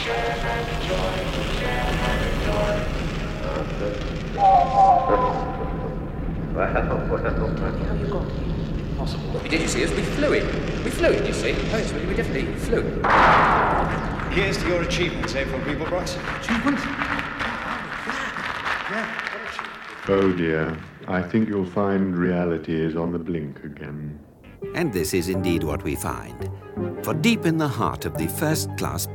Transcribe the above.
How you got here? Possible. What we did, you see, is we flew in. We flew in, you see. Oh, yes, we definitely flew. Here's to your achievements, April Beeblebrox. Achievements? Oh dear, I think you'll find reality is on the blink again. And this is indeed what we find. For deep in the heart of the first-class